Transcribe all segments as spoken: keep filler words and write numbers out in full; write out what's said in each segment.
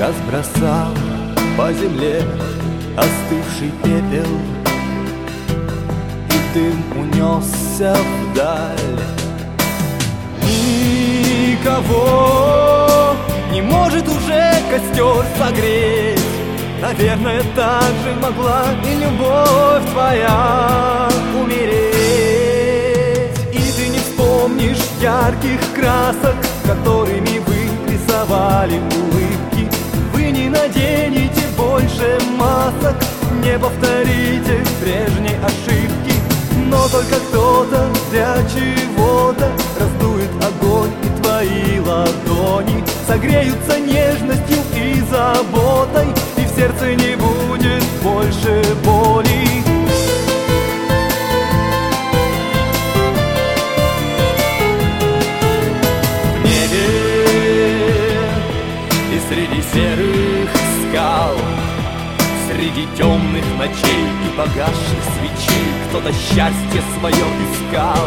разбросал по земле остывший пепел, и дым унесся вдаль. Никого не может уже костер согреть. Наверное, так же могла и любовь твоя умереть. И ты не вспомнишь ярких красок, которыми вы рисовали улыбки. Вы не наденете больше масок, не повторите прежней ошибки. Но только кто-то для чего-то раздует огонь, и твои ладони согреются нежностью и заботой, и в сердце не будет больше боли. В небе и среди серых скал, среди темных ночей и погасших свечей кто-то счастье свое искал.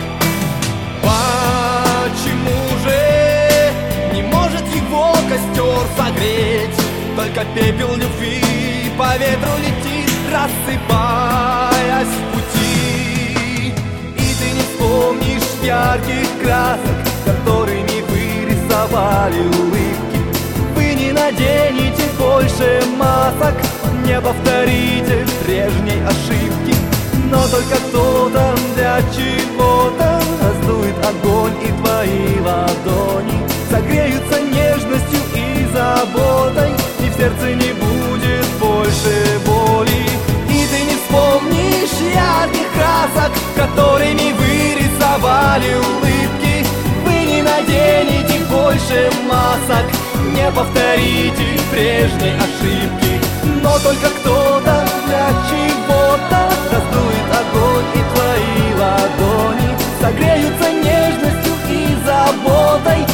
Почему же не может его костер согреть? Только пепел любви по ветру летит, рассыпаясь в пути. И ты не вспомнишь ярких красок, которыми вы рисовали улыбки. Вы не наденете больше масок, не повторите прежней ошибки. Но только кто-то для чего-то раздует огонь, и твои ладони согреются нежностью и заботой, и в сердце не будет больше боли. И ты не вспомнишь ярких красок, которыми вы рисовали улыбки. Вы не наденете больше масок, не повторите прежней ошибки. Но только кто-то для чего-то раздует огонь, и твои ладони согреются нежностью и заботой,